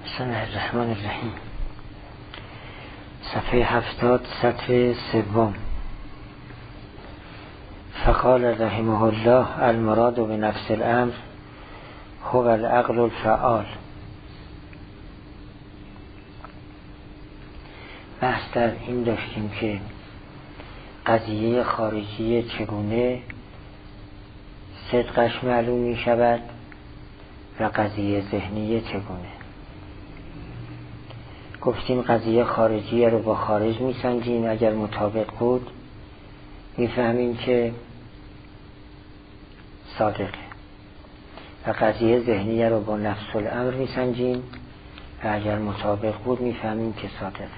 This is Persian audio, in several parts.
بسم الله الرحمن الرحیم. صفحه 70 سطر سوم. فقال رحمه الله المراد بنفس الامر هو العقل الفعال. بحث در این داشتیم که قضیه خارجی چگونه صدقش معلوم می شود و قضیه ذهنی چگونه. گفتیم قضیه خارجی رو با خارج می سنجیم، اگر مطابق بود می فهمیم که صادقه، و قضیه ذهنی رو با نفس الامر می سنجیم و اگر مطابق بود می فهمیم که صادقه.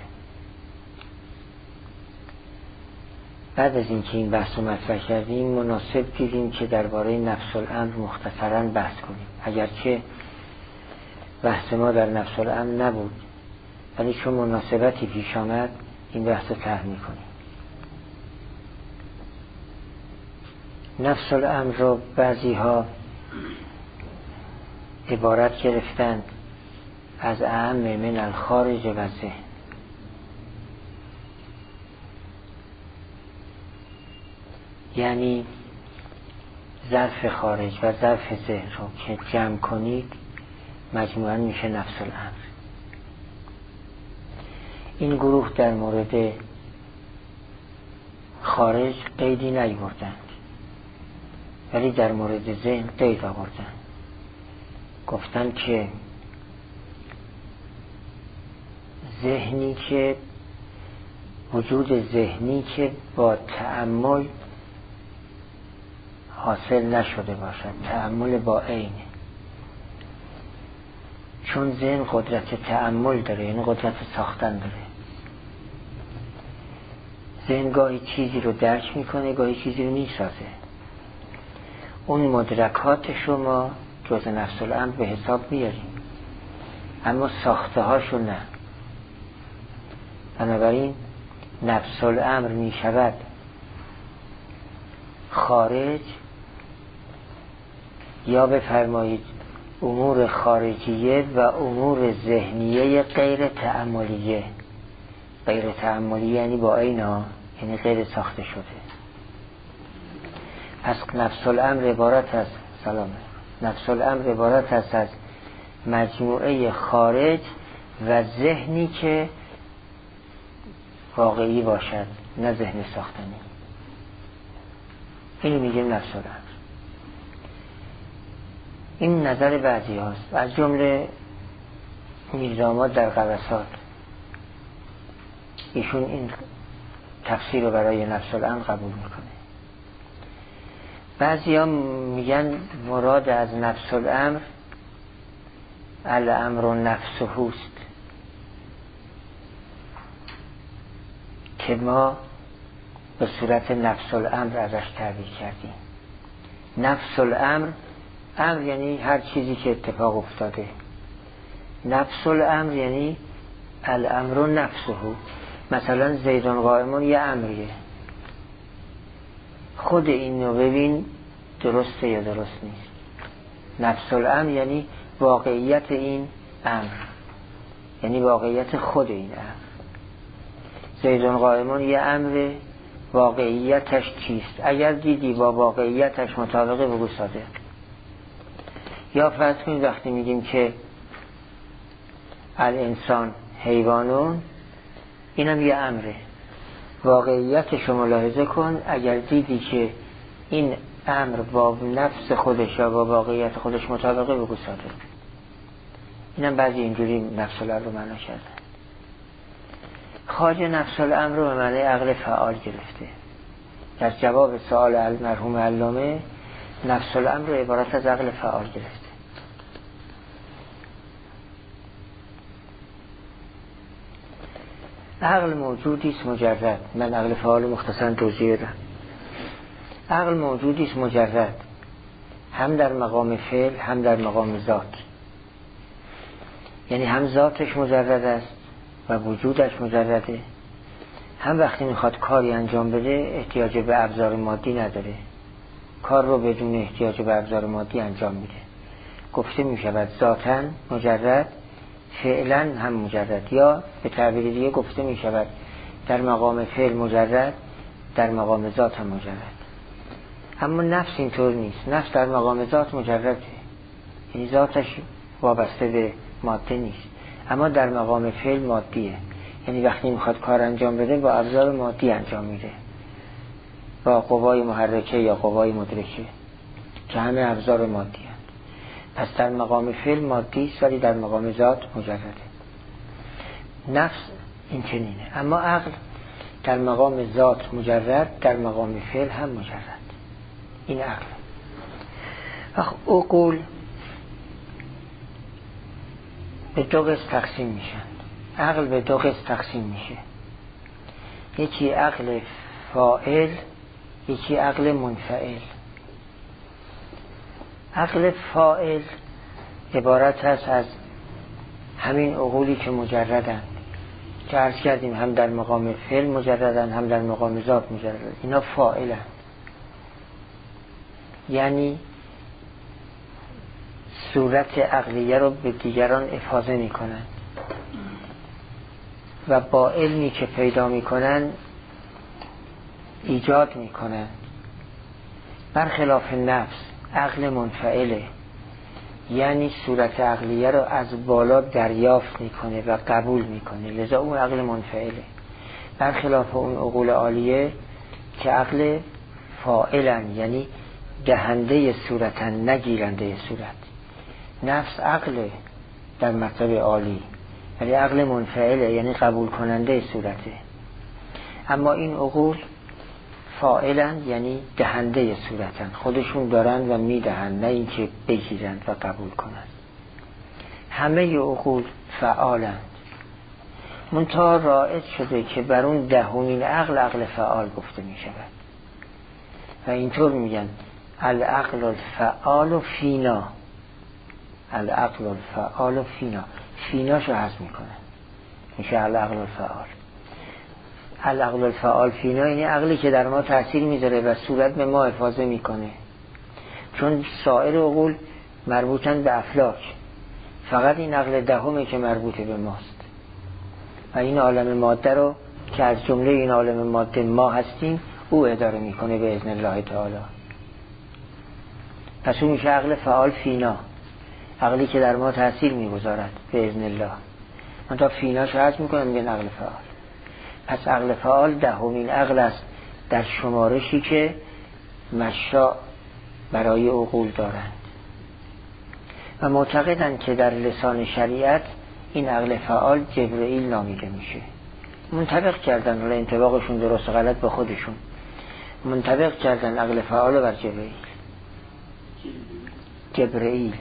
بعد از اینکه این بحث رو مطرح کردیم مناسب دیدیم که درباره نفس الامر مختصراً بحث کنیم، اگرچه بحث ما در نفس الامر نبود، ولی چون مناسبتی پیش آمد این بحث رو طرح می‌کنیم. نفس الامر رو بعضی ها عبارت گرفتند از اعم من الخارج و ذهن، یعنی ظرف خارج و ظرف ذهن رو که جمع کنید مجموعاً میشه نفس الامر. این گروه در مورد خارج قیدی نیاوردند، ولی در مورد ذهن قید آوردند. گفتند که ذهنی که وجود ذهنی که با تأمل حاصل نشده باشد، تأمل با عین، چون ذهن قدرت تأمل داره، یعنی قدرت ساختن داره. ذهن گاهی چیزی رو درک میکنه، گاهی چیزی رو میسازه. اون مدرکات شما جز نفس الامر به حساب میاریم، اما ساخته هاشو نه. بنابراین نفس الامر میشود خارج، یا بفرمایید امور خارجیه و امور ذهنیه غیر تأملیه. غیر تأملیه یعنی با عین، یعنی غیر ساخته شده. پس نفس الامر عبارت است نفس الامر عبارت است از مجموعه خارج و ذهنی که واقعی باشد، نه ذهن ساختنی. اینو میگیم نفس الامر. این نظر بعضی هاست، از جمله میرزاماد در قواسات. ایشون این تفسیر رو برای نفس الامر قبول میکنه. بعضی ها میگن مراد از نفس الامر الامر نفسه است، که ما به صورت نفس الامر ازش تعبیر کردیم. نفس الامر، امر یعنی هر چیزی که اتفاق افتاده، نفس الامر یعنی الامر نفسه. مثلا زیدون قائمون یه امریه، خود این رو ببین درسته یا درست نیست. نفس الامر یعنی واقعیت این امر، یعنی واقعیت خود این امر. زیدون قائمون یه امر، واقعیتش چیست؟ اگر دیدی با واقعیتش مطابقه بگو صادق. یا فرض کنید وقتی میگیم که الانسان حیوانون، اینم یه امره، واقعیتش رو ملاحظه کن. اگر دیدی که این امر با نفس خودش یا با واقعیت خودش مطابقه بگو صادق. اینم بعضی اینجوری نفس الامر رو معنا کردن. خواجه نفس الامر رو به معنی عقل فعال گرفته. در جواب سوال مرحوم علامه نفس الامر رو عبارت از عقل فعال گرفته. عقل موجودی است مجرد. من عقل فعال مختصراً توضیح دادم. عقل موجودی است مجرد، هم در مقام فعل هم در مقام ذات. یعنی هم ذاتش مجرد است و وجودش مجرده، هم وقتی میخواد کاری انجام بده احتیاج به ابزار مادی نداره، کار رو بدون احتیاج به ابزار مادی انجام میده. گفته میشود ذاتاً مجرد فعلا هم مجرد، یا به تعبیر دیگه گفته می شود در مقام فعل مجرد، در مقام ذات هم مجرد. اما نفس اینطور نیست. نفس در مقام ذات مجرده، یعنی ذاتش وابسته به ماده نیست، اما در مقام فعل مادیه، یعنی وقتی میخواد کار انجام بده با ابزار مادی انجام میده، با قوای محرکه یا قوای مدرکه که همه ابزار مادی هست. پس در مقام فعل مادی است، ولی در مقام ذات مجرده. نفس این چنینه. اما عقل در مقام ذات مجرد، در مقام فعل هم مجرد. این عقل. عقول به دو قسم تقسیم میشن. عقل به دو قسم تقسیم میشه، یکی عقل فاعل، یکی عقل منفعل. عقل فاعل عبارت هست از همین عقولی که مجردن، که عرض کردیم هم در مقام فعل مجردن، هم در مقام ذات مجردن. اینا فاعلن، یعنی صورت عقلیه رو به دیگران افاضه میکنن و با علمی که پیدا میکنن ایجاد میکنن. برخلاف نفس، عقل منفعله، یعنی صورت عقلیه رو از بالا دریافت میکنه و قبول میکنه، لذا اون عقل منفعله. برخلاف اون عقول عالیه که عقل فاعلن، یعنی دهنده صورتن، نگیرنده صورت. نفس عقل در مطلب عالی، ولی عقل منفعله، یعنی قبول کننده صورته. اما این عقول فاعلن، یعنی دهنده صورتن، خودشون دارن و میدهن، نه اینکه بگیرند و قبول کنند. همه عقول فعالند، منتها رائج شده که بر اون دهمین عقل عقل فعال گفته می شود و اینطور میگن العقل الفعال فینا. العقل الفعال فینا، فیناشو حذف میکنن، میشه العقل الفعال. العقل الفعال فینا یعنی عقلی که در ما تأثیر میذاره و صورت به ما افاضه میکنه، چون سایر عقول مربوطن به افلاک، فقط این عقل دهمه که مربوطه به ماست و این عالم ماده رو که از جمله این عالم ماده ما هستیم او اداره میکنه به اذن الله تعالی. پس اون میشه عقل فعال فینا، عقلی که در ما تأثیر میگذارد به اذن الله. من تا فینا شرط میکنم میگن عقل فعال. پس عقل فعال دهمین عقل است در شمارشی که مشاء برای عقول دارند و معتقدند که در لسان شریعت این عقل فعال جبرئیل نامیده میشه. منطبق کردن، ولی انطباقشون درست و غلط به خودشون، منطبق کردن عقل فعال بر جبرئیل. جبرئیل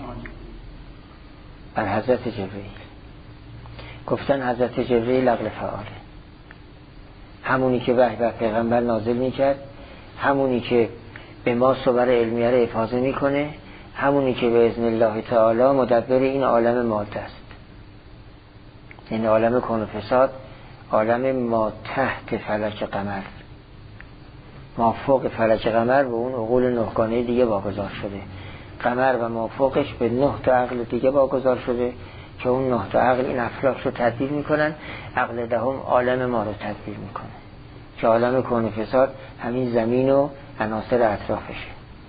بر حضرت جبرئیل گفتن حضرت جبرئیل عقل فعاله، همونی که وحی بر پیغمبر نازل میکرد، همونی که به ما صور علمیه رو افاضه میکنه، همونی که به اذن الله تعالی مدبر این عالم ماده است. این عالم کون و فساد، عالم ما تحت فلک قمر، ما فوق فلک قمر به اون عقول نهگانه دیگه واگذار شده. قمر و ما فوقش به 9 تا عقل دیگه واگذار شده که اون 9 تا عقل این افلاک رو تدبیر میکنن. عقل دهم عالم ما رو تدبیر میکنه که عالم کون و فساد همین زمین و عناصر اطرافشه.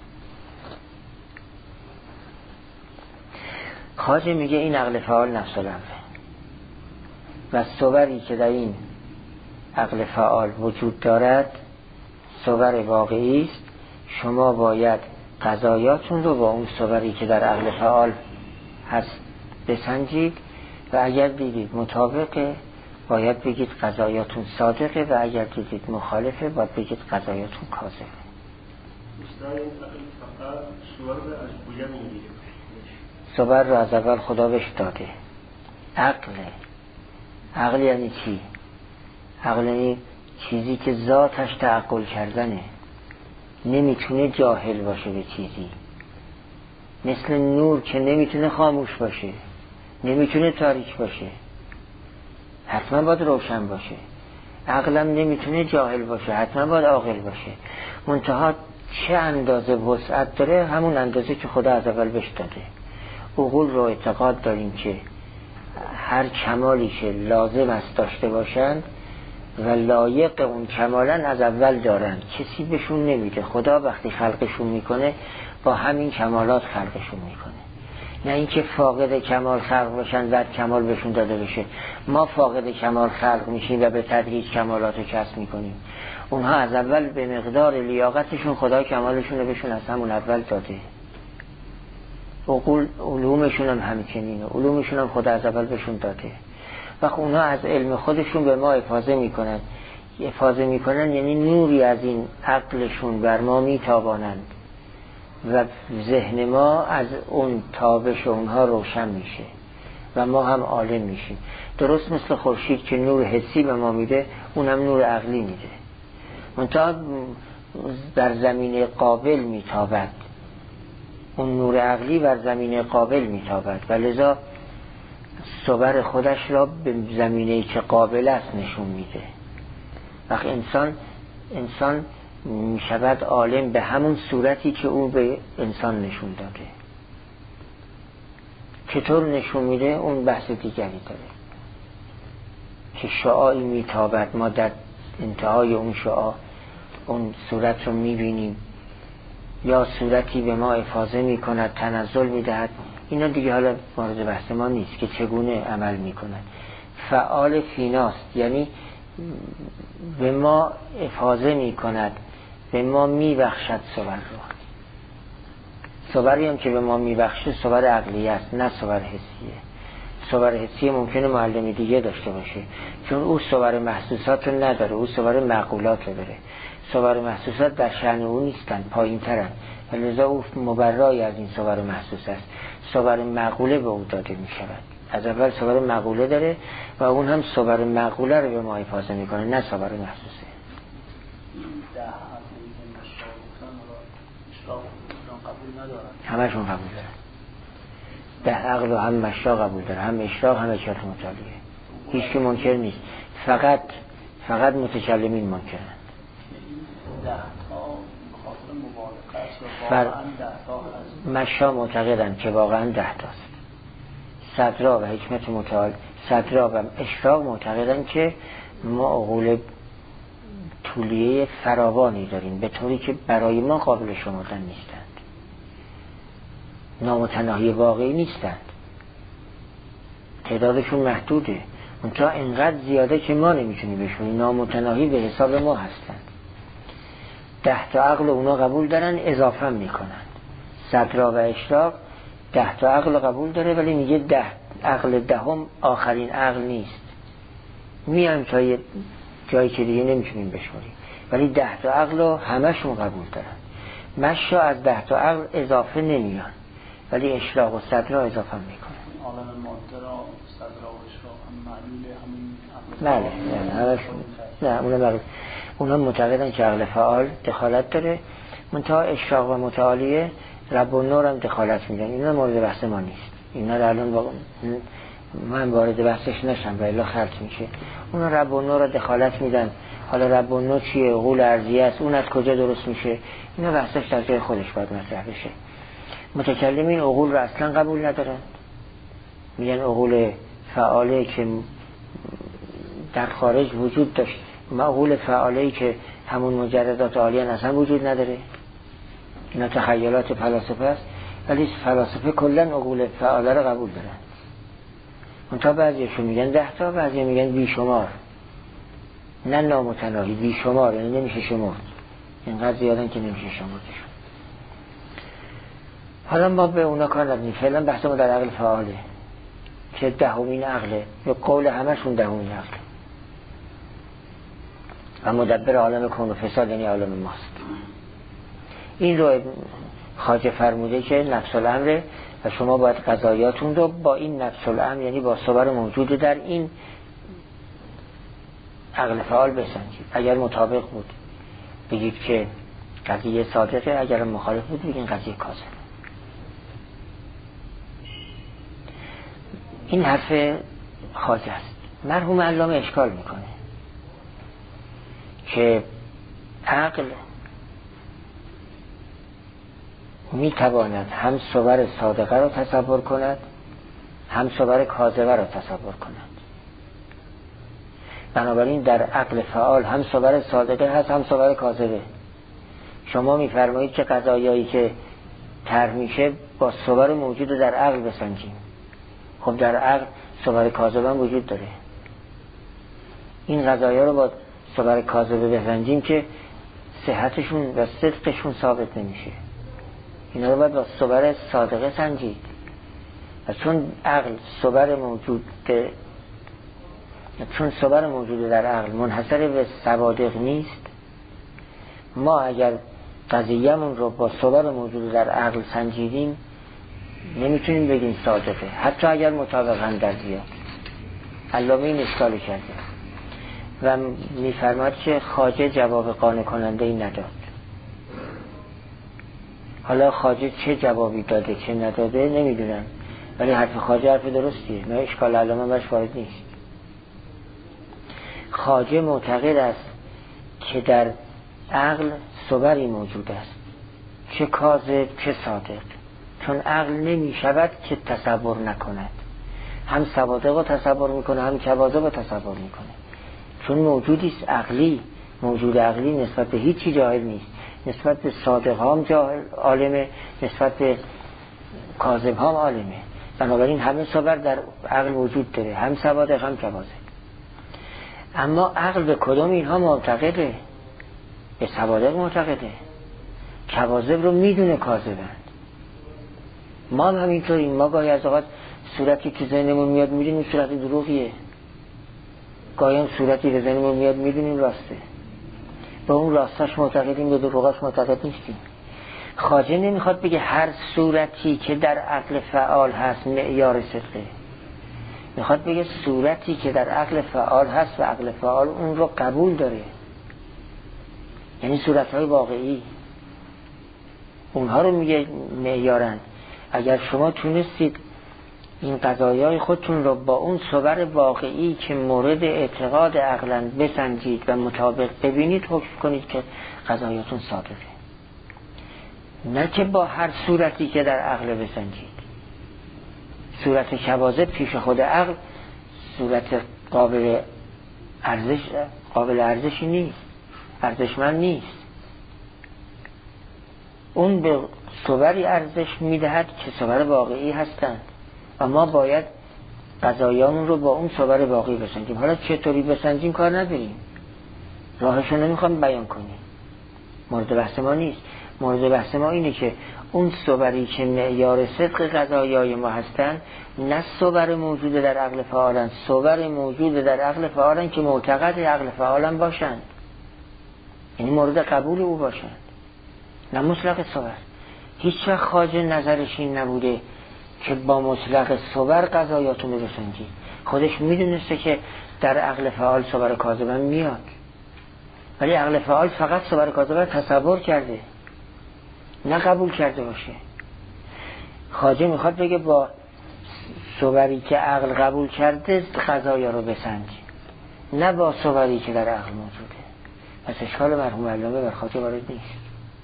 خواجه میگه این عقل فعال نفس الامره و صوری که در این عقل فعال وجود دارد صور واقعی است. شما باید قضایاتون رو با اون صوری که در عقل فعال هست بسنجید و اگر دیدید مطابقه باید بگید قضایاتون صادقه و اگر دیدید مخالفه باید بگید قضایاتون کاذبه. صور رو از اول خدا بهش داده. عقل یعنی چی؟ عقل یعنی چیزی که ذاتش تعقل کردنه، نمیتونه جاهل باشه به چیزی، مثل نور که نمیتونه خاموش باشه، نمیتونه تاریک باشه، حتما باید روشن باشه. عقلم نمیتونه جاهل باشه، حتما باید عاقل باشه. منتها چه اندازه وسعت داره؟ همون اندازه که خدا از اول بهش داده. عقول رو اعتقاد داریم که هر کمالی که لازم است داشته باشند و لایق اون کمالن از اول دارن، کسی بهشون نمیده. خدا وقتی خلقشون میکنه با همین کمالات خلقشون میکنه، نه اینکه فاقد کمال خلق باشن بعد کمال بهشون داده بشه. ما فاقد کمال خلق میشیم و به تدریج کمالات رو کسب میکنیم. اونها از اول به مقدار لیاقتشون خدا کمالشون رو بهشون از همون اول داده. علومشون هم همچنینه، علومشون هم خدا از اول بهشون داده. وقت اونها از علم خودشون به ما افاضه میکنن یعنی نوری از این عقلشون بر ما میتابانند و ذهن ما از اون تابش اونها روشن میشه و ما هم عالم میشیم. درست مثل خورشید که نور حسی به ما میده، اونم نور عقلی میده، منتها در زمینه قابل میتابد. اون نور عقلی بر زمینه قابل میتابد و لذا صور خودش را به زمینه‌ای که قابل است نشون میده. وقت انسان میشود عالم به همون صورتی که او به انسان نشون داده. چطور نشون میده اون بحث دیگری داره که شعاعی میتابد، ما در انتهای اون شعاع اون صورت رو میبینیم، یا صورتی به ما افاضه میکند، تنزل میدهد. اینا دیگه حالا مورد بحث ما نیست که چگونه عمل میکند. فعال فیناست، یعنی به ما افاضه میکند، به ما میبخشد صور رو. صوری هم که به ما میبخشه صور عقلی است، نه صور حسیه. صور حسیه ممکنه معلم دیگه داشته باشه، چون او صور محسوسات رو نداره، او صور معقولات رو داره. صور محسوسات در شأن او نیستن، پایین ترن، لذا او مبرای از این صور محسوس است. صور معقوله به او داده می شود. از اول صور معقوله داره و اون هم صور معقوله رو به ما افاضه می کنه، نه صور محسوسه. همشون قبول دارن. 10 عقل و هم مشا قبول داره، هم اشراق هم اشارت مطالعه. هیچ که منکر نیست، فقط متکلمین منکرن. مشا معتقدن که واقعا 10 تاست. صدرا و حکمت متعال، صدرا و اشراق معتقدن که ما عقول طولیه فراوانی داریم، به طوری که برای ما قابل شمردن نیستند، نامتناهی واقعی نیستند، تعدادشون محدوده، منتها اینقدر زیاده که ما نمیتونیم بشونیم، نامتناهی به حساب ما هستند. 10 تا عقل اونا قبول دارن، اضافه میکنن. صدرا و اشراق 10 تا عقل قبول داره، ولی میگه 10 عقل دهم آخرین عقل نیست. میایم تا یه جایی که دیگه نمیتونیم بشماریم، ولی 10 تا عقل همشون قبول دارن. مشا از 10 تا عقل اضافه نمیان، ولی اشراق و صدرا اضافه میکنن. عالم ماده را صدرا و اشراق هم معلول همین عقل. نه اونا معتقدن که عقل فعال دخالت داره، منتها اشراق و متعالیه رب و نور هم دخالت میدن. اینا مورد بحث ما نیست، اینا رو الان من وارد بحثش نشم و الا خلط میشه. اونا رب و نور رو دخالت میدن. حالا رب و نور چیه؟ عقول ارضیه است، اون از کجا درست میشه؟ اینا بحثش در جای خودش باید مطرح بشه. متکلمین عقول رو اصلا قبول ندارن، میگن عقول فعاله که در خارج وجود داشت، عقول فعاله‌ای که همون مجردات عالیه اصلا وجود نداره. اینا تخیلات فلاسفه است، ولی فلاسفه کلا عقول فعاله رو قبول دارن. منتها بعضیشون میگن 10 تا، بعضی میگن بیشمار، نه نامتناهی، بیشمار، یعنی نمیشه شمرد، اینقدر زیادن که نمیشه شمردشون. حالا ما به اونا کار نداریم، فعلا بحث ما در عقل فعاله که 10مین عقله، یا قول همشون 10مین عقل و مدبر عالم کون و فساد، یعنی عالم ماست. این رو خواجه فرموده که نفس الامر و شما باید قضایاتون رو با این نفس الامر، یعنی با صور موجود در این عقل فعال بسنجید. اگر مطابق بود بگید که قضیه صادقه، اگر مخالف بود بگید قضیه کاذبه. این حرف خواجه است. مرحوم علامه اشکال میکنه که عقل میتواند هم صور صادقه را تصور کند هم صور کاذبه را تصور کنند. بنابراین در عقل فعال هم صور صادقه هست هم صور کاذبه. شما میفرمایید که قضایایی که طرح میشه با صور موجود در عقل بسنجیم. خب در عقل صور کاذبه هم وجود داره. این قضایا رو با صور کاذبه بسنجیم که صحتشون و صدقشون ثابت نمیشه. اینا رو باید با صور صادقه سنجید. و چون عقل صور موجود در عقل منحصر به صوادق نیست، ما اگر قضیه‌مون رو با صور موجود در عقل سنجیدیم نمیتونیم بگیم صادقه، حتی اگر مطابقاً در بیاد. علامه این اشکال کرده و میفرماد که خواجه جواب قانع کننده ای نداد. حالا خواجه چه جوابی داده چه نداده نمیدونم، ولی حرف خواجه حرف درستیه، نه اشکال علامه باش وارد نیست. خواجه معتقد است که در عقل صوری موجود است، چه کاذب چه صادق، چون عقل نمی شود که تصور نکند. هم صوادق رو تصور میکنه هم کواذب رو تصور میکنه، چون موجودی است عقلی. موجود عقلی نسبت به هیچی جاهل نیست، نسبت به صادق هم جاهل عالمه، نسبت به کاذب هم عالمه. بنابراین همه صور در عقل وجود داره، هم صوادق هم کواذب. اما عقل به کدام اینها معتقده؟ به صوادق معتقده، کواذب رو میدونه کاذبند. ما هم همینطوریم. ما گاهی از اوقات صورتی که ذهنمون میاد میدونیم صورت دروغیه، گاهی هم صورتی به ذهنمون میاد میدونیم راسته. به اون راستش معتقدیم، به دروغش معتقد نیستیم. خواجه نمیخواد بگه هر صورتی که در عقل فعال هست معیار صدقه، میخواد بگه صورتی که در عقل فعال هست و عقل فعال اون رو قبول داره، یعنی صورتهای واقعی اونها رو میگه معیارن. اگر شما تونستید این قضایای خودتون رو با اون صور واقعی که مورد اعتقاد عقلن بسنجید و مطابق ببینید، حکم کنید که قضایاتون صادقه، نه که با هر صورتی که در عقل بسنجید. صورت کواذب پیش خود عقل صورت قابل ارزشی نیست، ارزشمند نیست. اون به صوری ارزش میدهد که صور واقعی هستند و ما باید قضایامون رو با اون صور واقعی بسنجیم. حالا چطوری بسنجیم کار نداریم، راهشو نمیخوام بیان کنیم، مورد بحث ما نیست. مورد بحث ما اینه که اون صوری که معیار صدق قضایای ما هستن نه صور موجود در عقل فعالن، صور موجود در عقل فعالن که معتقد عقل فعالن باشند، یعنی مورد قبول او باشند، نه مطلق صور. هیچ وقت خواجه نظرش این نبوده که با مطلق صور قضایاتون رو بسنجید. خودش میدونسته که در عقل فعال صور کاذبه میاد، ولی عقل فعال فقط صور کاذبه تصور کرده، نه قبول کرده باشه. خواجه میخواد بگه با صوری که عقل قبول کرده قضایا رو بسنج، نه با صوری که در عقل موجوده. پس اشکال مرحوم علامه بر خواجه وارد نیست.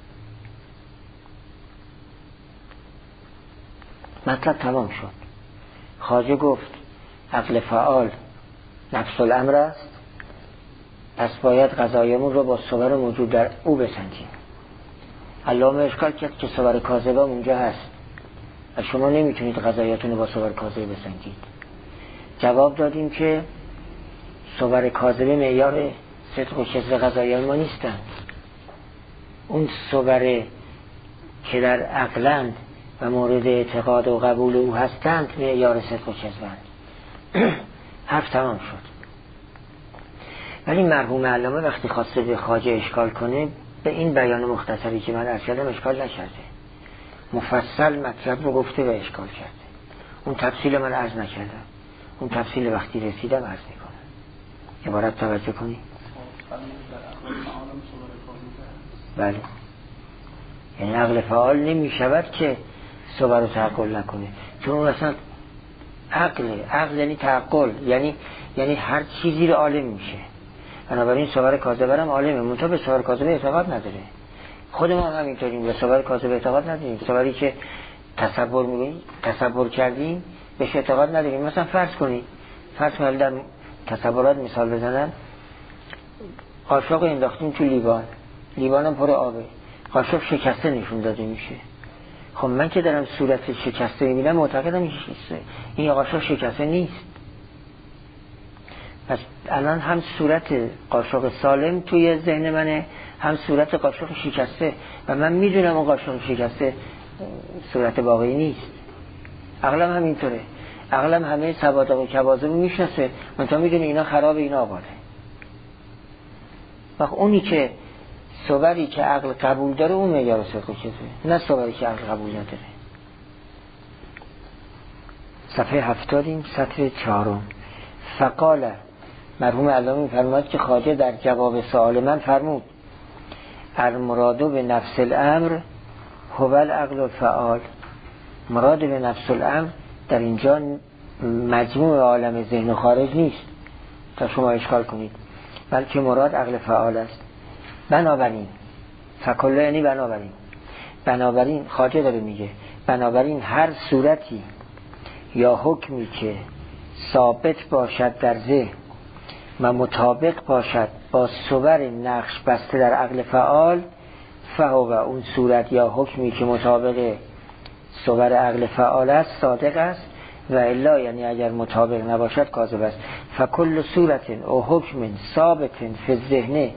مطلب تمام شد. خواجه گفت عقل فعال نفس الامر است، پس باید قضایمون رو با صور موجود در او بسنجیم. علامه اشکال کرد که صور کاذبه اونجا هست و شما نمیتونید قضایاتون رو با صور کاذبه بسنجید. جواب دادیم که صور کاذبه معیار صدق و کذب قضایای ما نیستند. اون صور که در عقلند و مورد اعتقاد و قبول او هستند معیار صدق و کذبند. حرف تمام شد. ولی مرحوم علامه وقتی خواسته به خواجه اشکال کنه به این بیان مختصری که من عرض کردم اشکال نکرده، مفصل مطلب رو گفته و اشکال کرده. اون تفصیل من عرض نکردم، اون تفصیل وقتی رسیدم عرض میکنم. عبارت توجه کنی؟ بله، یعنی عقل فعال نمی شود که صور رو تعقل نکنه، چون اون اصلا عقل یعنی تعقل، یعنی هر چیزی رو عالم میشه. بنابراین صور کاذبه هم عالمه، منتها به صور کاذبه اعتقاد نداره. خود ما هم همینطوریم، به صور کاذبه اعتقاد نداریم. صوری که تصور کردیم بهش اعتقاد نداریم. مثلا فرض کنید در تصورات مثال بزنن، قاشق انداختیم تو لیوان هم پر آبه، قاشق شکسته نشون داده میشه. خب من که دارم صورت شکسته میبینم معتقدم این قاشق شکسته نیست. پس الان هم صورت قاشق سالم توی ذهن منه، هم صورت قاشق شکسته، و من میدونم اون قاشق شکسته صورت واقعی نیست. عقلم همینطوره، عقلم همه سوادق و کواذب میشناسه، منتها میدونه اینا خرابه اینا آباده. وقت اونی که صوری که عقل قبول داره اون معیار صدق و کذبه، نه صوری که عقل قبول نداره. صفحه 70 سطر 4. فقال، مرحوم علامه می‌فرماید که خواجه در جواب سوال من فرمود المراد به نفس الامر هو العقل الفعال. مراد به نفس الامر در اینجا مجموع عالم ذهن خارج نیست تا شما اشکال کنید، بلکه مراد عقل فعال است. بنابراین فکله یعنی بنابراین خواجه داره میگه بنابراین هر صورتی یا حکمی که ثابت باشد در ذهن و مطابق باشد با صور نقش بسته در عقل فعال، فهو اون صورت یا حکمی که مطابق صور عقل فعال است صادق است، و الا یعنی اگر مطابق نباشد کاذب است. فکل صورت او حکم ثابت فی الذهن،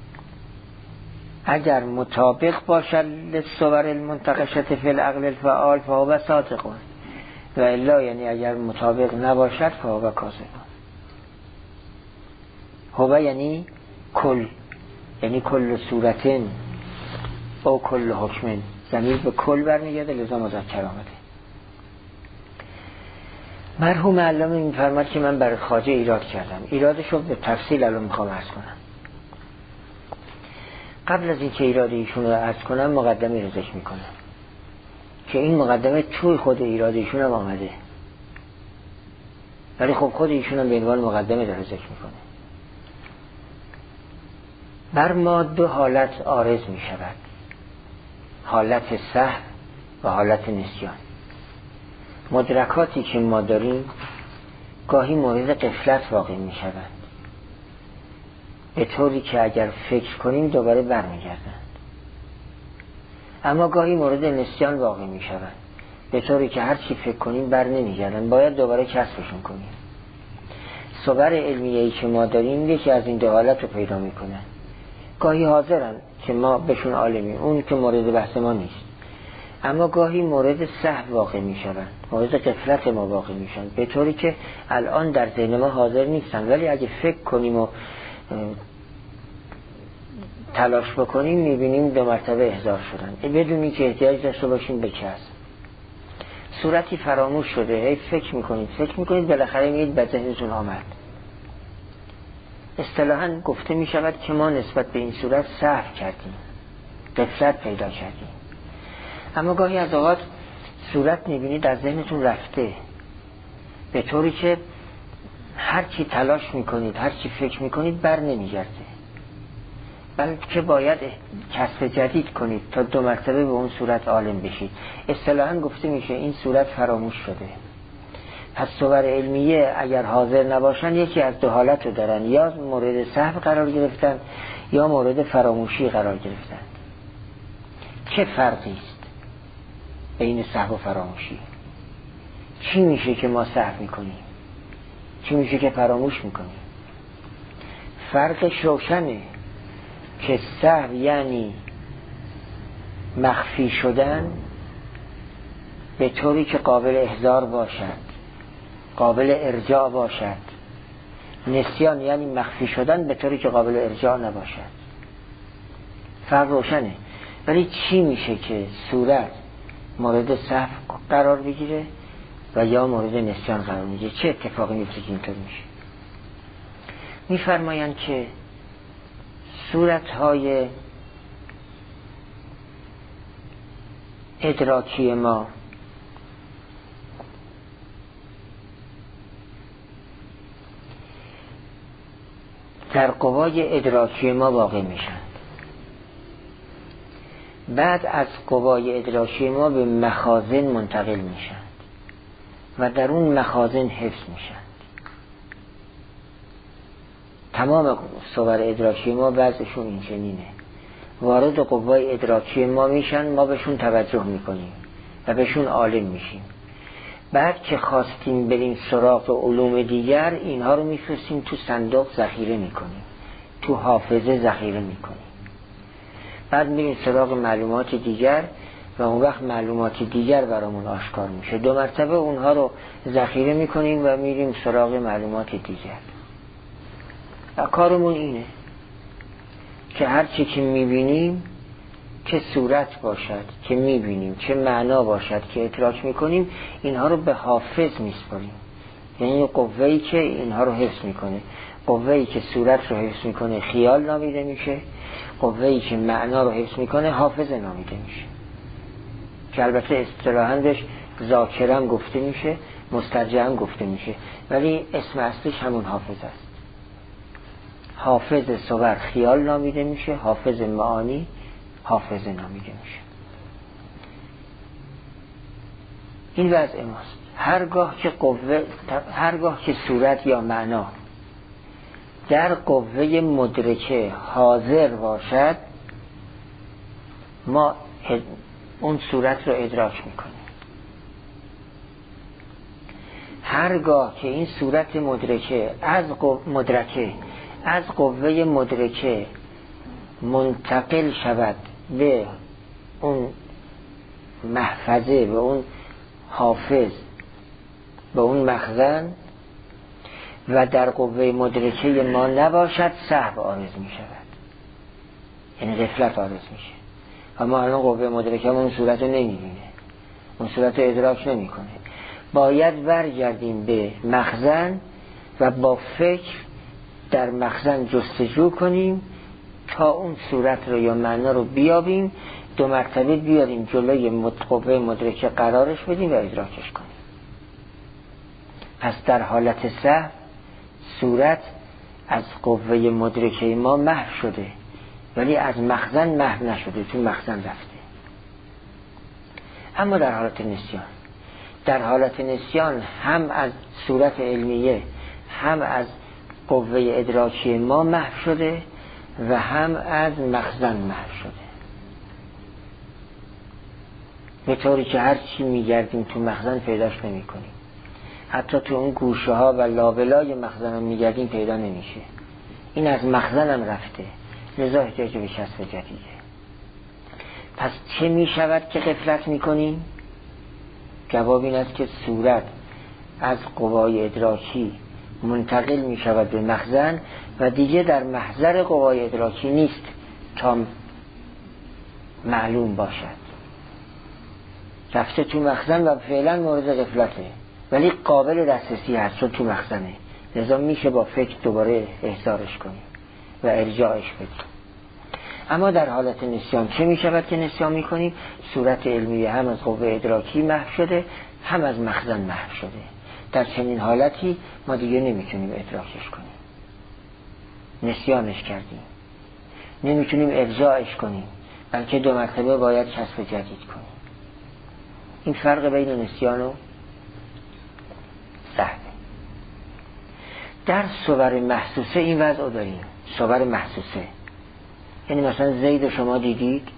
اگر مطابق باشد للصور المنتقشة فی العقل الفعال فهو صادق، و الا یعنی اگر مطابق نباشد فهو کاذب. هو یعنی کل، یعنی کل صورت او کل حکم، ضمیر به کل برمیگرده لذا مذکر آمده. مرحوم علامه می‌فرماید که من برای خواجه ایراد کردم، ایرادشو به تفصیل الان میخوام عرض کنم. قبل از اینکه ایراد ایشون رو عرض کنم مقدمه رو ذکر میکنم که این مقدمه توی خود ایراد ایشون هم آمده، ولی خب خود ایشون هم به عنوان مقدمه داره ذکر میکنه. بر ما دو حالت عارض می شود، حالت سهو و حالت نسیان. مدرکاتی که ما داریم گاهی مورد غفلت واقع می شود، به طوری که اگر فکر کنیم دوباره برمیگردند، اما گاهی مورد نسیان واقع می شود، به طوری که هر چی فکر کنیم بر نمیگردند، باید دوباره کسبشون کنیم. صور علمیه‌ای که ما داریم یکی از این دو حالت رو پیدا می کنن. گاهی حاضرن که ما بهشون عالمیم، اون که مورد بحث ما نیست، اما گاهی مورد سهو واقع می شوند، مورد غفلت ما واقع می شوند، به طوری که الان در ذهن ما حاضر نیستن، ولی اگه فکر کنیم و تلاش بکنیم میبینیم دو مرتبه احضار شدن، بدونی که احتیاج داشته باشیم به کسب. صورتی فراموش شده، هی فکر میکنید بالاخره میگید به ذهنتون آمد. اصطلاحاً گفته می شود که ما نسبت به این صورت سهو کردیم، غفلت پیدا کردیم. اما گاهی از اوقات صورت میبینید در ذهنتون رفته، به طوری که هر چی تلاش میکنید، هر چی فکر میکنید بر نمیگرده، بلکه باید کسب جدید کنید تا دو مرتبه به اون صورت عالم بشید. اصطلاحاً گفته میشه این صورت فراموش شده. پس صور علمیه اگر حاضر نباشن یکی از دو حالت رو دارن، یا مورد سهو قرار گرفتن یا مورد فراموشی قرار گرفتن. چه فرقی است بین سهو و فراموشی؟ چی میشه که ما سهو میکنیم؟ چی میشه که فراموش میکنیم؟ فرق روشنه که سهو یعنی مخفی شدن به طوری که قابل احضار باشد، قابل ارجاع باشد. نسیان یعنی مخفی شدن به طوری که قابل ارجاع نباشد. فرق روشنه. ولی چی میشه که صورت مورد سهو قرار بگیره و یا مورد نسیان قرار میگیره؟ چه اتفاقی میفته که اینطور میشه؟ میفرمایند که صورتهای ادراکی ما در قوای ادراکی ما واقع میشن، بعد از قوای ادراکی ما به مخازن منتقل میشن. و در اون مخازن حفظ میشن. تمام صور ادراکی ما وضعشون این چنینه، وارد قوای ادراکی ما میشن، ما بهشون توجه میکنیم و بهشون عالم میشیم. بعد که خواستیم بریم سراغ علوم دیگر، اینها رو میفرستیم تو صندوق ذخیره میکنیم، تو حافظه ذخیره میکنیم. بعد میریم سراغ معلومات دیگر و اون وقت معلومات دیگر برامون آشکار میشه. 2 مرتبه اونها رو ذخیره میکنیم و میریم سراغ معلومات دیگر. و کارمون اینه که هر چی که میبینیم، چه صورت باشد که میبینیم، چه معنا باشد که ادراک میکنیم، اینها رو به حافظ میسپاریم. یعنی قوه‌ای که اینها رو حفظ میکنه، قوه‌ای که صورت رو حفظ میکنه خیال نامیده میشه، قوه‌ای که معنا رو حفظ میکنه حافظه نامیده میشه، که البته اصطلاحاً بهش ذاکرم گفته میشه، مسترجعم گفته میشه، ولی اسم اصلیش همون حافظ است. حافظ صور خیال نامیده میشه، حافظ معانی حافظه نامیده میشه. این وضع ماست. هرگاه که صورت یا معنا در قوه مدرکه حاضر باشد، ما اون صورت رو ادراک میکنیم. هرگاه که این صورت مدرکه از قوه مدرکه منتقل شود به اون محفظه، به اون حافظ، به اون مخزن و در قوه مدرکه ما نباشد، سهو عارض می شود، یعنی غفلت عارض میشه. اما الان قوه مدرکه اون صورت رو نمیبینه، اون صورت رو ادراک نمی کنه. باید برگردیم به مخزن و با فکر در مخزن جستجو کنیم تا اون صورت رو یا معنا رو بیابیم، 2 مرتبه بیاریم جلوی قوه مدرکه قرارش بدیم و ادراکش کنیم. پس در حالت سهو صورت از قوه مدرکه ما محو شده، ولی از مخزن محو نشده، تو مخزن رفته. اما در حالت نسیان هم از صورت علمیه، هم از قوه ادراکی ما محو شده و هم از مخزن محو شده، به طوری که هر چی میگردیم تو مخزن پیداش نمی کنیم. حتی تو اون گوشه ها و لابلای مخزن هم میگردیم پیدا نمیشه. این از مخزن هم رفته، لذا احتیاج به کسب جدیده. پس چه میشود که غفلت میکنیم؟ جواب این است که صورت از قوای ادراکی منتقل می شود به مخزن و دیگه در محضر قوای ادراکی نیست تا معلوم باشد. رفته تو مخزن و فعلا مورد غفلته، ولی قابل دسترسی هست چون تو مخزنه، لذا میشه با فکر دوباره احضارش کنیم و ارجاعش بدیم. اما در حالت نسیان چه می شود که نسیان می کنیم؟ صورت علمی هم از قوه ادراکی محو شده، هم از مخزن محو شده. در چنین حالتی ما دیگه نمیتونیم ادراکش کنیم، نسیانش کردیم، نمیتونیم ارجاعش کنیم، بلکه 2 مرتبه باید کسب جدید کنیم. این فرق بین نسیان و سهو. در صور محسوسه این وضع رو داریم. صور محسوسه یعنی مثلا زید شما دیدید،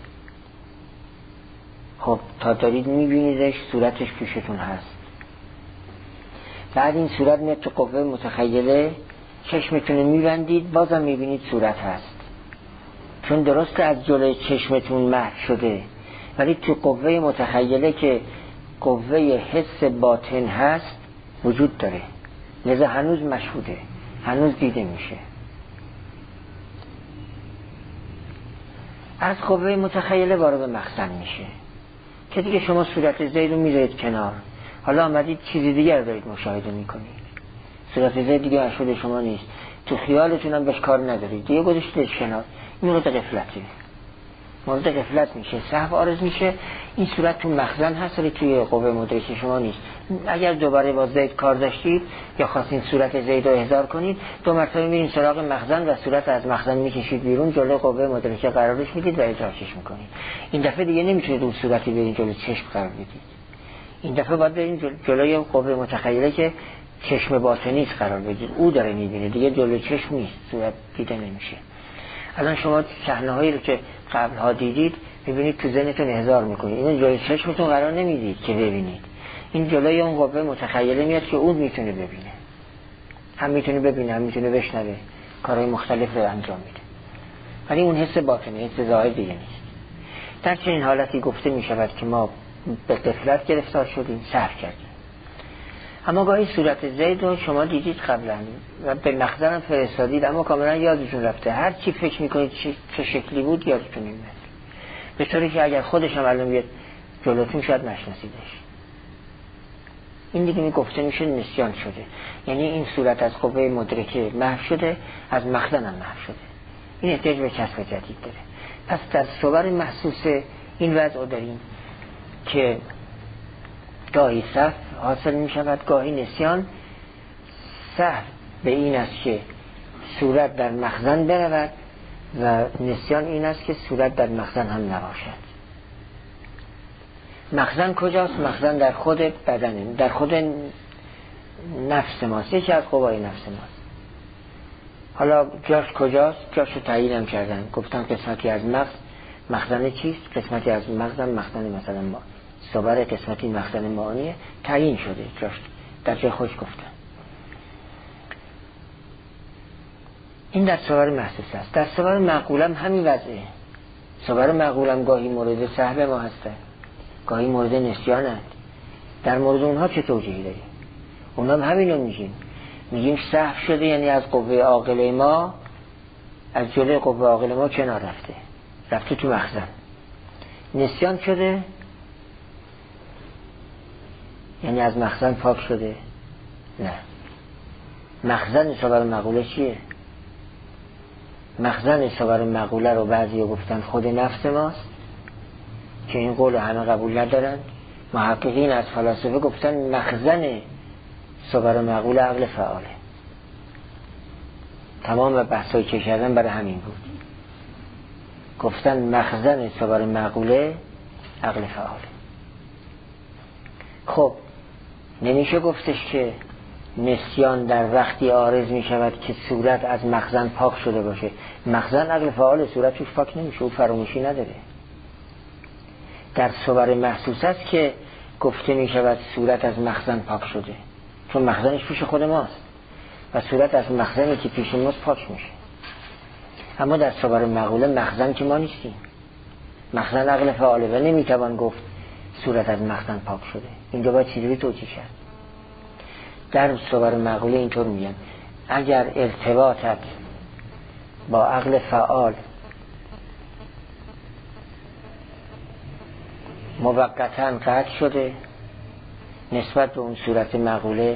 خب تا دارید میبینیدش، صورتش پیشتون هست. بعد این صورت میاد تو قوه متخیله، چشمتون میبندید، بازم میبینید صورت هست، چون درسته از جلوی چشمتون محو شده، ولی تو قوه متخیله که قوه حس باطن هست وجود داره، لذا هنوز مشهوده، هنوز دیده میشه. از قوه متخیله وارد مخزن میشه که دیگه شما صورت زید رو میذارید کنار، حالا آمدید چیزی دیگر دارید مشاهده میکنید، صورت زید دیگه مشهود شما نیست، تو خیالتون هم بهش کار ندارید، دیگه گذاشتیدش کنار. این مورد غفلته، مورد غفلت میشه، سهو عارض میشه. این صورت تو مخزن هست ولی توی قوه مدرکه شما نیست. اگر دوباره با زید کار داشتید یا خواستین صورت زید رو احضار کنید، 2 مرتبه میرین سراغ مخزن و صورت از مخزن میکشید بیرون، جلوی قوه مدرکه قرارش میدید و ادراکش میکنید. این دفعه دیگه نمیتونید اون صورتی برین جلوی چشم قرار بدید. این دفعه باید بریم جلوی قوه متخیله که چشم باطنیت قرار بگیر، او داره میبینه دیگه، جلوی چشم نیست، صورت دیده نمیشه. الان شما صحنه هایی رو که قبلها دیدید میبینید تو ذهنتون احضار میکنید، اینو جلوی چشمتون قرار نمیدید که ببینید، این جلوی اون قوه متخیله میاد که اون میتونه ببینه، هم میتونه ببینه هم میتونه بشنوه، کارهای مختلف رو انجام میده، ولی اون حس باطنی، حس ظاهر دیگه نیست. در چنین حالتی گفته میشود که ما به غفلت گرفتار شدیم، سهو کردیم. اما گاهی صورت زید رو شما دیدید قبلا و به مخزنم فرستادید، اما کاملا یادتون رفته، هر چی فکر میکنید چه شکلی بود یادتون نمیاد، به طوری که اگر خودش هم الان بیاد جلوتون شاید نشناسیدش. این دیگه میگفته میشه نسیان شده، یعنی این صورت از قوه مدرکه محو شده، از مخزن هم محو شده، این احتیاج به کسب جدید داره. پس در صور محسوس این وضع داریم که گاهی سهو حاصل می شود، گاهی نسیان. سهو به این است که صورت در مخزن برود و نسیان این است که صورت در مخزن هم نباشد. مخزن کجاست؟ مخزن در خود بدن، در خود نفس ماست، یکی از قوای نفس ماست. حالا جاش کجاست؟ جاش رو تعیین هم کردن، گفتن قسمتی از مغز مخزن چیست، قسمتی از مغزم مخزن مثلا ما صبر، قسمتی مخزن معانیه، تعیین شده جاش، در جای خوش گفتن. این در صور محسوس است. در صور معقولم همین وضعه. صور معقولم گاهی مورد سهو ما هستن، گاهی مورد نسیانند. در مورد اونها چه توجیهی داریم؟ اونها هم همینو میگیم سهو شده، یعنی از قوه عاقله ما، از جلوی قوه عاقله ما کنار رفته تو مخزن. نسیان شده یعنی از مخزن پاک شده؟ نه. مخزن صور معقوله چیه؟ مخزن صور معقوله رو بعضی گفتن خود نفس ماست که این قول همه قبول ندارن. محققین از فلاسفه گفتن مخزن صور معقوله عقل فعاله. تمام بحثایی که کردن برای همین بود، گفتن مخزن صور معقوله عقل فعاله. خب نمیشه گفتش که نسیان در وقتی عارض می شود که صورت از مخزن پاک شده باشه. مخزن عقل فعال، صورت توش پاک نمیشه، او فراموشی نداره. در صور محسوس است که گفته می شود صورت از مخزن پاک شده، چون مخزنش پیش خود ماست و صورت از مخزنی که پیش ماست پاک میشه. اما در صور معقوله مخزن که ما نیستیم، مخزن عقل فعاله و نمیتوان گفت صورت از مخزن پاک شده. اینجا باید چیزی توجیه کرد. در صور معقوله اینطور میگن اگر ارتباطت با عقل فعال موقتاً قطع شده، نسبت به اون صورت معقوله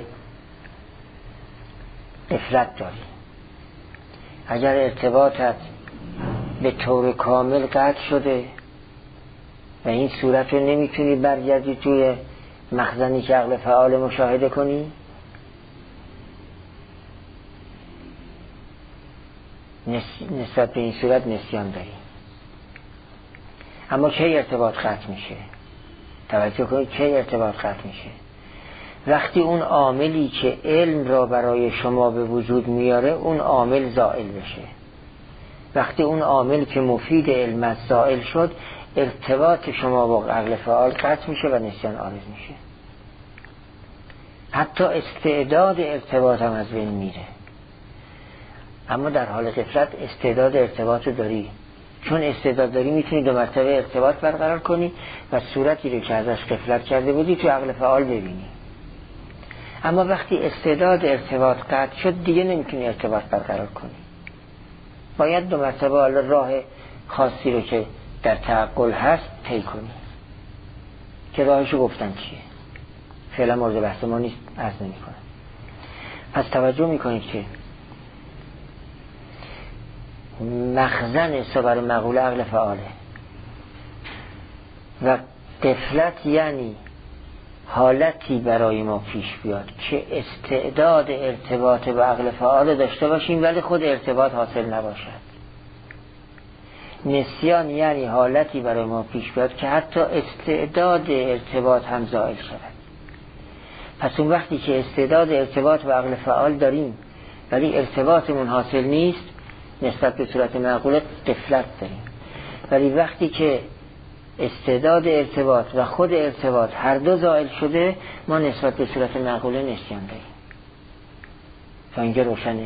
غفلت داری. اگر ارتباطت به طور کامل قطع شده و این صورت رو نمیتونی برگردی توی مخزنی که عقل فعال مشاهده کنی، نسبت به این صورت نسیان داری. اما کی ارتباط قطع میشه؟ توجه کنید، کی ارتباط قطع میشه؟ وقتی اون عاملی که علم را برای شما به وجود میاره اون عامل زائل بشه. وقتی اون عامل که مفید علم است زائل شد، ارتباط شما با عقل فعال قطع میشه و نسیان عارض میشه. حتی استعداد ارتباط هم از بین میره. اما در حال غفلت استعداد ارتباط رو داری، چون استعداد داری میتونی 2 مرتبه ارتباط برقرار کنی و صورتی رو که ازش غفلت کرده بودی تو عقل فعال ببینی. اما وقتی استعداد ارتباط قطع شد دیگه نمیتونی ارتباط برقرار کنی، باید 2 مرتبه راه خاصی رو که در تعقل هست طی کنی که راهشو گفتن چیه، فعلا مورد بحث ما نیست، عرض نمی کنم. پس توجه میکنید که مخزن صور معقوله عقل فعاله و غفلت یعنی حالتی برای ما پیش بیاد که استعداد ارتباط با عقل فعال داشته باشیم ولی خود ارتباط حاصل نباشد. نسیان یعنی حالتی برای ما پیش بیاد که حتی استعداد ارتباط هم زائل شود. پس اون وقتی که استعداد ارتباط با عقل فعال داریم ولی ارتباطمون حاصل نیست، نسبت به صورت معقوله غفلت داریم. ولی وقتی که استعداد ارتباط و خود ارتباط هر دو زائل شده، ما نسبت به صورت معقوله نسیان داریم. تا اینجا روشنه؟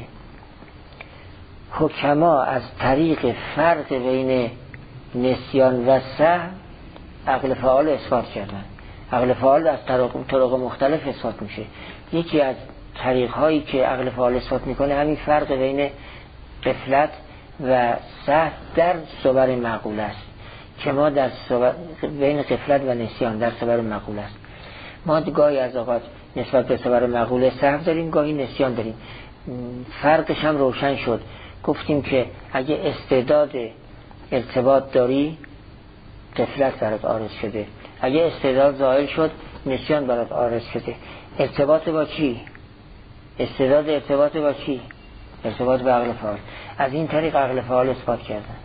حکما از طریق فرق بین نسیان و سهو عقل فعال اثبات کردن. عقل فعال از طرق مختلف اثبات میشه. یکی از طریق هایی که عقل فعال اثبات میکنه همین فرق بین غفلت و سهو در صور معقول است که ما در بین غفلت و نسیان در صور معقول است. ما گاهی از اوقات نسبت به صور معقول سهو داریم، گاهی نسیان داریم. فرقش هم روشن شد. گفتیم که اگه استعداد ارتباط داری غفلت برات عارض شده، اگه استعداد زائل شد نسیان برات عارض شده. ارتباط با چی؟ استعداد ارتباط با چی؟ ارتباط با عقل فعال. از این طریق عقل فعال اثبات کردن.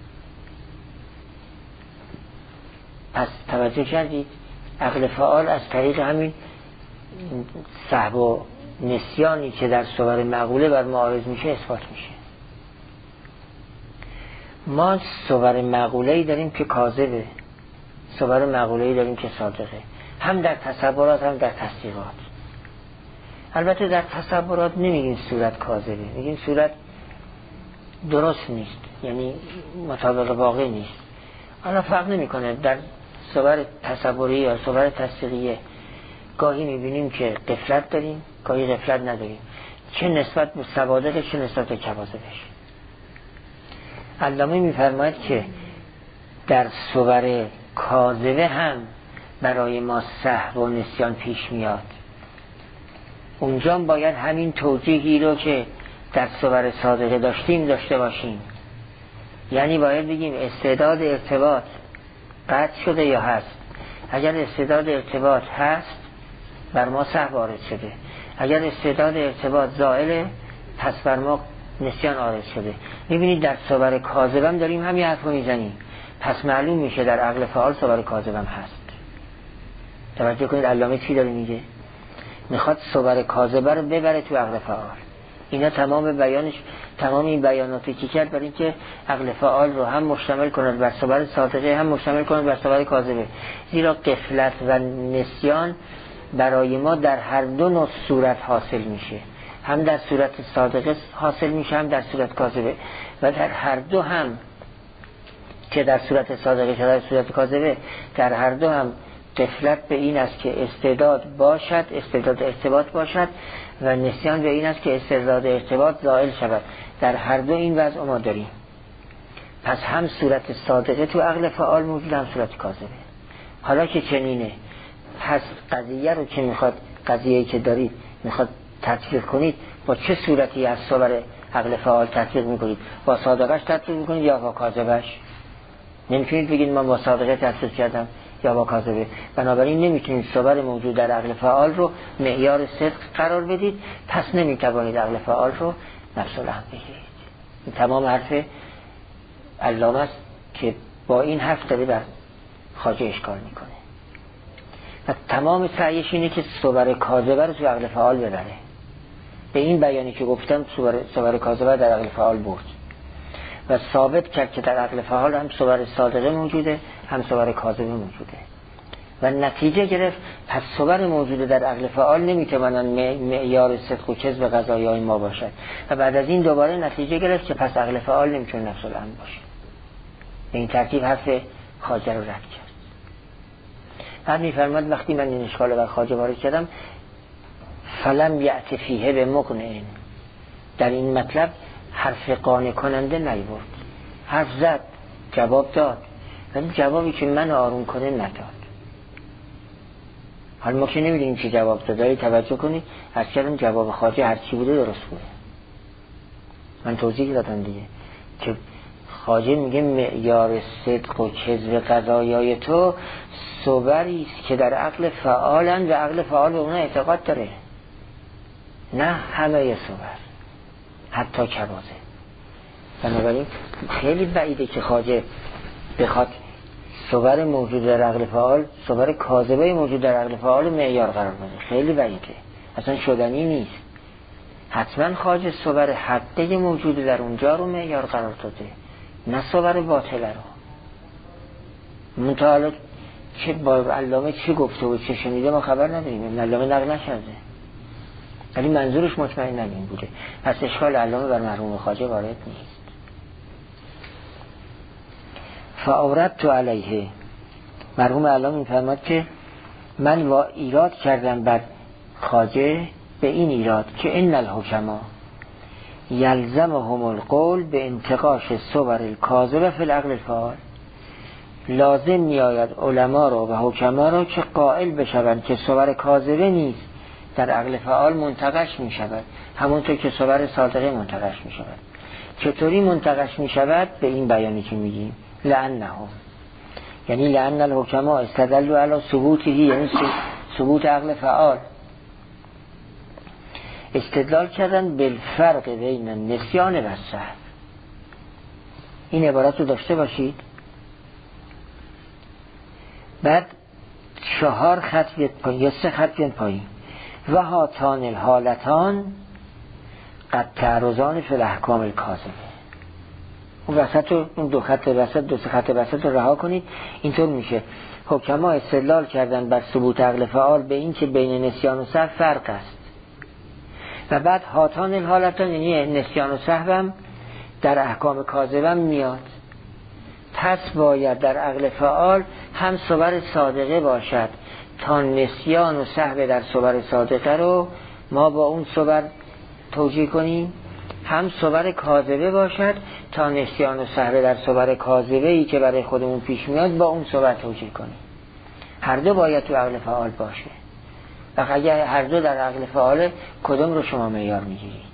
پس توجه کردید عقل فعال از طریق همین سهو و نسیانی که در صور معقوله بر ما عارض میشه اثبات میشه. ما صور معقوله‌ای داریم که کاذبه، صور معقوله‌ای داریم که صادقه، هم در تصورات هم در تصدیقات. البته در تصورات نمیگیم صورت کاذبه، میگیم صورت درست نیست، یعنی مطابق واقع نیست. حالا فرق نمیکنه در صور تصوری یا صور تصدیقیه گاهی میبینیم که غفلت داریم، گاهی غفلت نداریم، چه نسبت به صوادق چه نسبت به کواذبش. علامه میفرماید که در صور کاذبه هم برای ما سهو و نسیان پیش میاد. اونجا باید همین توجیهی رو که در صور صادقه داشتیم داشته باشیم. یعنی باید بگیم استعداد ارتباط قطع شده یا هست. اگر استعداد ارتباط هست بر ما سهو وارد شده، اگر استعداد ارتباط زائله پس بر ما نسیان عارض شده. میبینید در صور کاذبم داریم همین حرف رو میزنیم، پس معلوم میشه در عقل فعال صور کاذبم هست. توجه کنید علامه چی داره میگه؟ میخواد صور کاذبه رو ببره تو عقل فعال. اینا تمام بیانش، تمام این بیاناتی که کرد برای اینکه عقل فعال رو هم مشتمل کند بر صور صادقه هم مشتمل کند بر صور کاذبه. زیرا غفلت و نسیان برای ما در هر دو نوع صورت حاصل میشه، هم در صورت صادقه حاصل میشه هم در صورت کاذبه. و در هر دو هم که در صورت صادقه که در صورت کاذبه، در هر دو هم غفلت به این است که استعداد باشد، استعداد ارتباط باشد، و نسیان به این است که استعداد ارتباط زائل شود. در هر دو این وضع ما داریم. پس هم صورت صادقه تو عقل فعال موجود، هم صورت کاذبه. حالا که چنینه، پس قضیه رو که میخواد، قضیه‌ای که دارید میخواد تطبیق کنید، با چه صورتی از صور عقل فعال تطبیق میکنید؟ با صادقش تطبیق میکنید یا با کاذبش؟ نمیتونید بگید من با صادقه تطبیق کردم یا با کاذبه. بنابراین نمیتونید صور موجود در عقل فعال رو معیار صدق قرار بدید، پس نمیتوانید عقل فعال رو نفس الامر بگیرید. این تمام حرف علامه است که با این حرف داره بر خواجه اشکال میکنه و تمام سعیش اینه که صور کاذبه رو تو عقل فعال ببره. به این بیانی که گفتم صور کاذبه در عقل فعال برد و ثابت کرد که در عقل فعال هم صور صادقه موجوده هم صور کاذبه موجوده و نتیجه گرفت پس صور موجوده در عقل فعال نمیتوانن معیار صدق و کذب قضایای ما باشد. و بعد از این دوباره نتیجه گرفت که پس عقل فعال نمیتونه نفس الامر باشه. به این ترتیب حرف خواجه رو رد کرد. بعد میفرماد وقتی من این اشکال بر خواجه وارد کردم، فلم یأت فیه به مقنع، در این مطلب حرف قانع کننده نیورد. حرف زد، جواب داد، ولی جوابی که من آروم کنه نداد. حالا ما که نمیدونیم چی جواب داد، توجه کنید. از کردم جواب خواجه هرچی بوده درست بوده. من توضیح دادم دیگه که خواجه میگه معیار صدق و کذب قضایای تو صوری است که در عقل فعالن و عقل فعال به اونها اعتقاد داره، نه همه صور، حتی کواذب. بنابراین خیلی بعیده که خواجه بخواد صور موجود در عقل فعال، صور کاذبه موجود در عقل فعال معیار قرار بده. خیلی بعیده، اصلا شدنی نیست. حتما خواجه صور حقه موجود در اونجا رو معیار قرار داده، نه صور باطله رو. منتها حالا چه با علامه چه گفته و چه شنیده ما خبر نداریم، علامه نقل نکرده، ولی منظورش مطمئنا این بوده. پس اشکال علامه بر مرحوم خواجه وارد نیست. فاوردت علیه، مرحوم علامه میفرماد که من ایراد کردم بر خواجه به این ایراد که ان الحکما یلزمهم القول به انتقاش صور الکاذبه فی العقل الفعال. لازم میآید علما را و حکما را که قائل بشوند که صور کاذبه نیست در عقل فعال منتقش می شود، همونطور که صور صادقه منتقش می شود. چطوری منتقش می شود؟ به این بیانی که میگیم لأنهم، یعنی لأن الحکما استدلوا علی ثبوته، یعنی ثبوت عقل فعال، استدلال کردن بالفرق بین النسیان و السهو. این عبارت رو داشته باشید. بعد 4 خط بیاد پایین یا 3 خط بیاد پایین. و هاتان الحالتان قد تعرضان فی الاحکام الکاذبه. اون وسط رو، اون 2 خط وسط، 2 خط وسط رو رها کنید. اینطور میشه حکما استدلال کردن بر ثبوت عقل فعال به این که بین نسیان و سهو فرق است. و بعد هاتان الحالتان یعنی نسیان و سهو هم در احکام کاذبه میاد. پس باید در عقل فعال هم صور صادقه باشد تا نسیان و سهو در صور صادقه رو ما با اون صور توجیه کنیم، هم صور کاذبه باشد تا نسیان و سهو در صور کاذبه ای که برای خودمون پیش میاد با اون صور توجیه کنیم. هر دو باید تو عقل فعال باشه. و اگر هر دو در عقل فعال، کدوم رو شما معیار میگیرید؟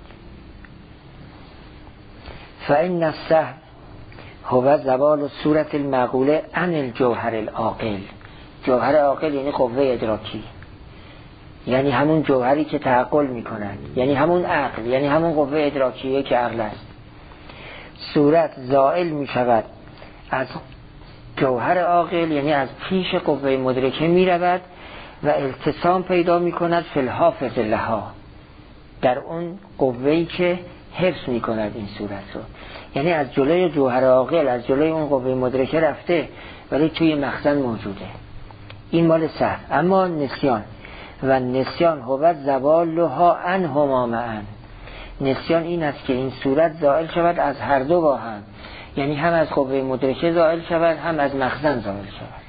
فإن السهو هو زوال صورت المعقوله عن الجوهر العاقل. جوهر عاقل یعنی قوه ادراکی، یعنی همون جوهری که تعقل میکنند، یعنی همون عقل، یعنی همون قوه ادراکیه که عقل است. صورت زائل میشود از جوهر عاقل، یعنی از پیش قوه مدرکه میرود و التسام پیدا میکند فی الحافظ لها، در اون قوه‌ای که حفظ میکند این صورت رو. یعنی از جلوی جوهر عاقل، از جلوی اون قوه مدرکه رفته ولی توی مخزن موجوده. این مال سهو. اما نسیان و نسیان هو زوالها عنهما معا. نسیان این است که این صورت زائل شود از هر دو با هم، یعنی هم از قوه مدرکه زائل شود، هم از مخزن زائل شود.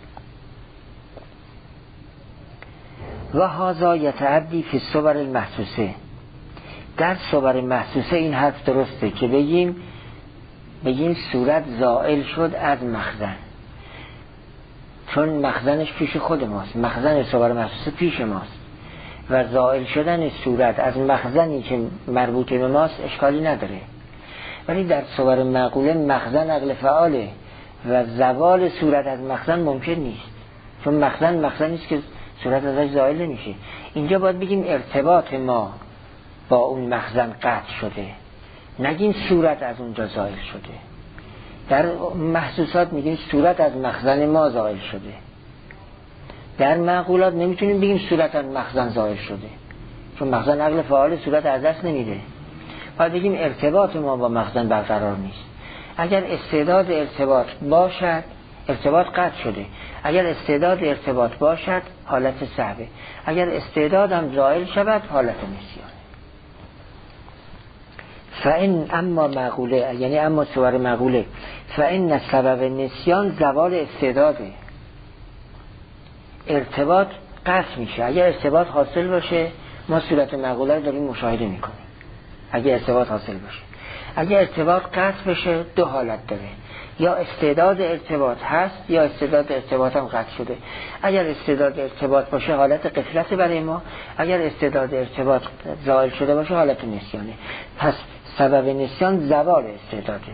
و هذا یتعدی فی الصور المحسوسه. در صور محسوسه این حرف درسته که بگیم صورت زائل شد از مخزن، چون مخزنش پیش خود ماست، مخزن صور محسوسه پیش ماست و زائل شدن صورت از مخزنی که مربوط به ماست اشکالی نداره. ولی در صور معقوله مخزن عقل فعاله و زوال صورت از مخزن ممکن نیست، چون مخزن نیست که صورت ازش زائل نمیشه. اینجا باید بگیم ارتباط ما با اون مخزن قطع شده، نگیم صورت از اونجا زائل شده. در محسوسات میگیم صورت از مخزن ما زائل شده، در معقولات نمیتونیم بگیم صورت از مخزن زائل شده، چون مخزن عقل فعال صورت از دست نمیده. باید بگیم ارتباط ما با مخزن برقرار نیست. اگر استعداد ارتباط باشد، ارتباط قطع شده. اگر استعداد ارتباط باشد حالت سهوه، اگر استعدادم زائل شود حالت نسیان. فإن اما معقوله، یعنی اما صور معقوله، فإن سبب نسیان زوال استعداده. ارتباط قطع میشه. اگر ارتباط حاصل باشه ما صورت معقوله رو داریم مشاهده میکنیم. اگر ارتباط حاصل باشه، اگر ارتباط قطع بشه دو حالت داره، یا استعداد ارتباط هست یا استعداد ارتباط هم قطع شده. اگر استعداد ارتباط باشه حالت غفلت برای ما، اگر استعداد ارتباط زائل شده باشه حالت نسیانه. پس سبب نسیان زوال استعداده،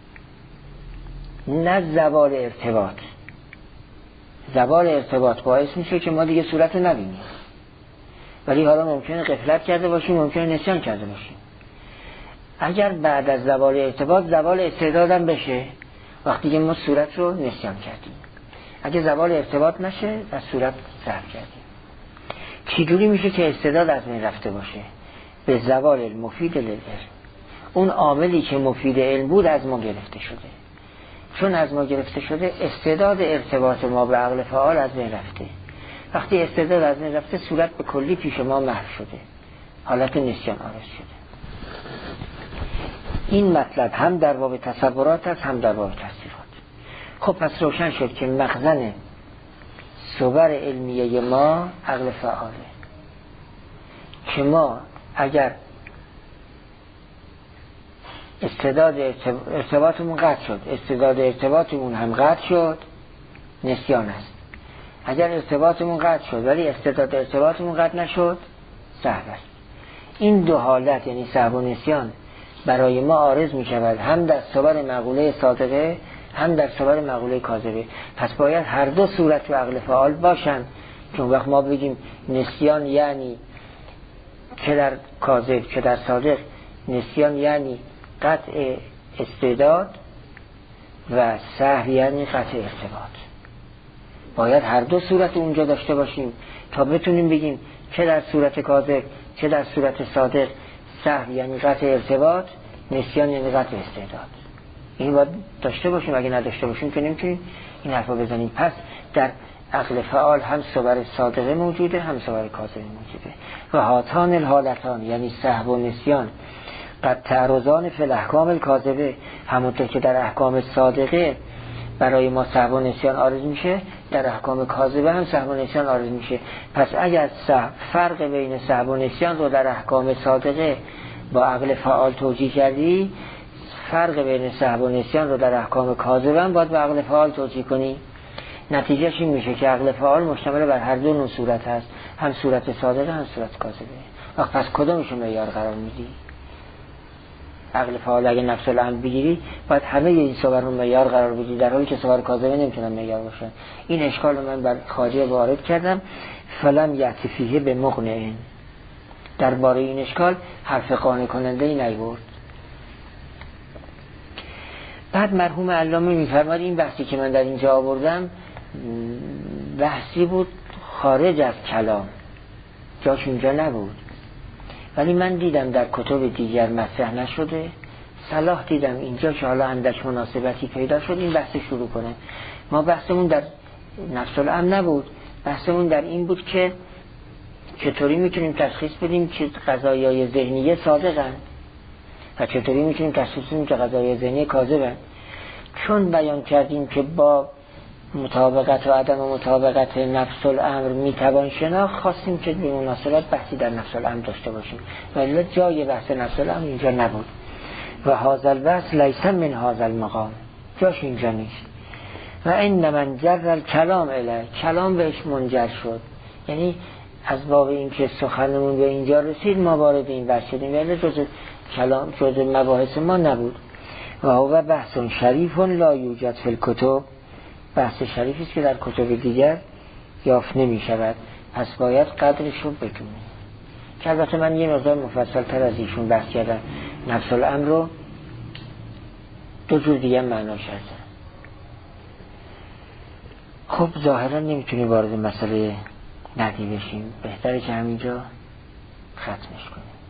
نه زوال ارتباط. زوال ارتباط باعث میشه که ما دیگه صورت رو نبینیم، ولی حالا ممکنه غفلت کرده باشیم، ممکنه نسیان کرده باشیم. اگر بعد از زوال ارتباط زوال استعدادم بشه، وقتی که ما صورت رو نسیان کردیم. اگه زوال ارتباط نشه و صورت ضرب کردیم. چجوری میشه که استعداد از بین رفته باشه؟ به زوال المفید للعلم. اون عاملی که مفید علم بود از ما گرفته شده. چون از ما گرفته شده استعداد ارتباط ما به عقل فعال از بین رفته. وقتی استعداد از بین رفته صورت به کلی پیش ما محو شده، حالت نسیان عارض شده. این مطلب هم در باب تصورات است هم در باب تصویرات. خب پس روشن شد که مخزن صور علمیه ما عقل فعاله، که ما اگر استعداد ارتباطمون قطع شد، استعداد ارتباطمون هم قطع شد، نسیان است. اگر ارتباطمون قطع شد ولی استعداد ارتباطمون قطع نشد، سهو است. این دو حالت یعنی سهو و نسیان برای ما عارض می شود، هم در صور مقوله صادقه هم در صور مقوله کاذبه. پس باید هر دو صورت و عقل فعال باشن. چون وقت ما بگیم نسیان یعنی که در کاذب که در صادق، نسیان یعنی قطع استعداد و سهو یعنی قطع ارتباط. باید هر دو صورت اونجا داشته باشیم تا بتونیم بگیم چه در صورت کاذب چه در صورت صادق سهو یعنی قطع ارتباط، نسیان یعنی قطع استعداد. این باید داشته باشیم، اگه نداشته باشیم که نمیتونیم این حرفا بزنیم. پس در عقل فعال هم صور صادقه موجوده هم صور کاذبه موجوده. و هاتان الحالتان یعنی سهو و نسیان قد تعرضان فی الاحکام الکاذبه، همونطور که در احکام صادقه برای ما سهو و نسیان عارض میشه، در احکام کاذبه هم سهو و نسیان عارض میشه. پس اگر فرق بین سهو و نسیان رو در احکام صادقه با عقل فعال توجیه کردی، فرق بین سهو و نسیان رو در احکام کاذبه هم باید با عقل فعال توجیه کنی. نتیجهش این میشه که عقل فعال مشتمل بر هر دو نوع صورت هست، هم صورت صادقه هم صورت کاذبه. وقت پس کدومشو معیار قرار میدی؟ عقل فعال اگه نفس الامر بگیری باید همه این صور رو معیار قرار بدی، در حالی که صور کاذبه نمیتونن معیار باشن. این اشکال رو من بر خواجه وارد کردم. فلم یأتی فیه به مقنع، درباره این اشکال حرف قانع کننده ای نیورد. بعد مرحوم علامه میفرماد این بحثی که من در اینجا آوردم بحثی بود خارج از کلام، جاش اونجا نبود، ولی من دیدم در کتب دیگر مطرح نشده، صلاح دیدم اینجا که حالا اندک مناسبتی پیدا شد این بحث شروع کنه. ما بحثمون در نفس الامر نبود، بحثمون در این بود که چطوری میتونیم تشخیص بدیم که قضایای ذهنیه صادقن و چطوری میتونیم تشخیص بدیم که قضایای ذهنیه کاذبن. چون بیان کردیم که با مطابقت و عدم مطابقت نفس الامر میتوان شناخت، خواستیم که به مناسبت بحثی در نفس الامر داشته باشیم، ولی جای بحث نفس الامر اینجا نبود. و هذا البحث لیس من هذا المقام، جاش اینجا نیست. و این من جر الکلام الیه، کلام بهش منجر شد، یعنی از باب این که سخنمون به اینجا رسید ما وارد این بحث شدیم، ولی جز مباحث ما نبود. و هو بحث شریف لا یوجد فی الکتب، بحث شریفی است که در کتب دیگر یافت نمی شود، پس باید قدرش رو بدونیم. که البته من یه مقدار مفصل تر از ایشون بحث کردم، نفس الامر رو دو جور دیگه معنا کردم. خب ظاهرا نمیتونیم وارد مسئله ندی بشیم، بهتره که همینجا ختمش کنیم.